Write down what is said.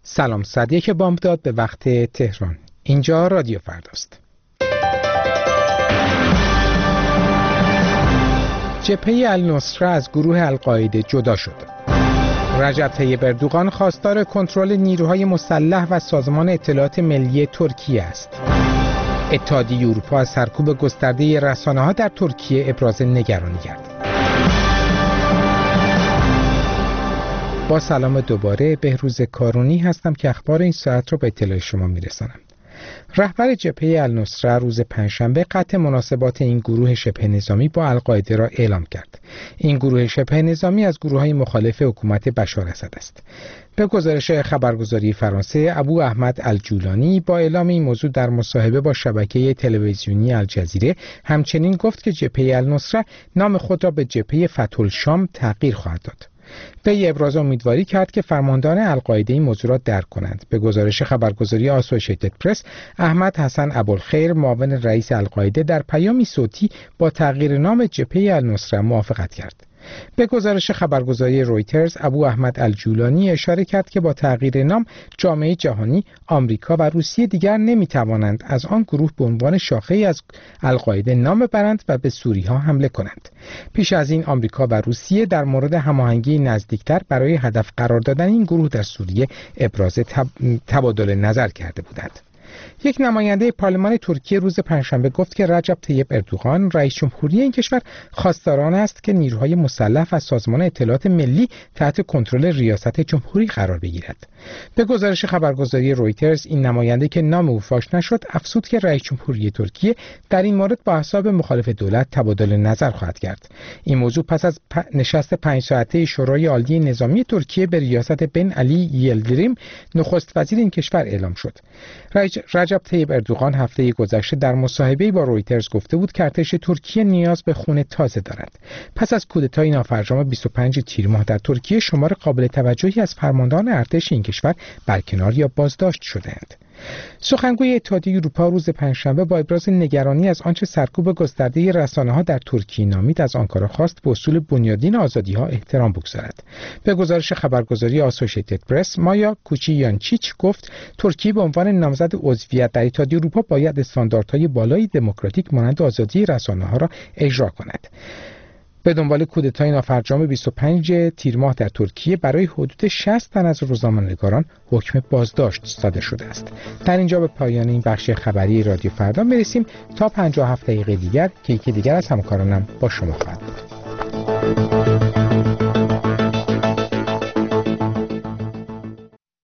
سلام، ساعت 1 بامداد به وقت تهران. اینجا رادیو فرداست. جبهه النصره از گروه القاعده جدا شد. رجب طیب اردوغان خواستار کنترل نیروهای مسلح و سازمان اطلاعات ملی ترکیه است. اتحادیه اروپا از سرکوب گسترده رسانه‌ها در ترکیه ابراز نگرانی کرد. با سلام دوباره، بهروز کارونی هستم که اخبار این ساعت رو به اطلاع شما میرسانم. رهبر جبهه النصره روز پنجشنبه قطع مناسبات این گروه شبه نظامی با القاعده را اعلام کرد. این گروه شبه نظامی از گروه‌های مخالف حکومت بشار اسد است. به گزارش خبرگزاری فرانسه، ابو احمد الجولانی با اعلام این موضوع در مصاحبه با شبکه تلویزیونی الجزیره همچنین گفت که جبهه النصره نام خود را به جبهه فتح الشام تغییر خواهد داد. وی ابراز امیدواری کرد که فرماندهان القاعده این موضوع را درک کنند. به گزارش خبرگزاری آسوشیتد پرس، احمد حسن ابوالخیر معاون رئیس القاعده در پیامی صوتی با تغییر نام جبهه النصره موافقت کرد. به گزارش خبرگزاری رویترز، ابو احمد الجولانی اشاره کرد که با تغییر نام جامعه جهانی، آمریکا و روسیه دیگر نمیتوانند از آن گروه به عنوان شاخه‌ای از القاعده نام ببرند و به سوری‌ها حمله کنند. پیش از این آمریکا و روسیه در مورد هماهنگی نزدیکتر برای هدف قرار دادن این گروه در سوریه ابراز تبادل نظر کرده بودند. یک نماینده پارلمان ترکیه روز پنجشنبه گفت که رجب طیب اردوغان رئیس جمهوری این کشور خواستار آن است که نیروهای مسلح و سازمان اطلاعات ملی تحت کنترل ریاست جمهوری قرار بگیرد. به گزارش خبرگزاری رویترز، این نماینده که نام او فاش نشد افزود که رئیس جمهوری ترکیه در این مورد با احزاب مخالف دولت تبادل نظر خواهد کرد. این موضوع پس از نشست 5 ساعته شورای عالی نظامی ترکیه به ریاست بن علی یلدریم نخست وزیر این کشور اعلام شد. رجب طیب اردوغان هفته گذشته در مصاحبه‌ای با رویترز گفته بود که ارتش ترکیه نیاز به خون تازه دارد. پس از کودتای نافرجام 25 تیر ماه در ترکیه، شمار قابل توجهی از فرماندهان ارتش این کشور برکنار یا بازداشت شده‌اند. سخنگوی اتحادیه اروپا روز پنجشنبه با ابراز نگرانی از آنچه سرکوب گسترده رسانه‌ها در ترکیه نامید، از آنکارا خواست به اصول بنیادین آزادی‌ها احترام بگذارد. به گزارش خبرگزاری آسوشیتد پرس، مایا کوچیانچیچ گفت ترکیه به عنوان نامزد عضویت در اتحادیه اروپا باید استانداردهای بالای دموکراتیک مانند آزادی رسانه‌ها را اجرا کند. به دنبال کودتای نافرجام 25 تیر ماه در ترکیه برای حدود 60 تن از روزنامه‌نگاران حکم بازداشت صادر شده است. در اینجا به پایان این بخش خبری رادیو فردا میرسیم تا 57 دقیقه دیگر که یکی دیگر از همکارانم با شما خواهد بود.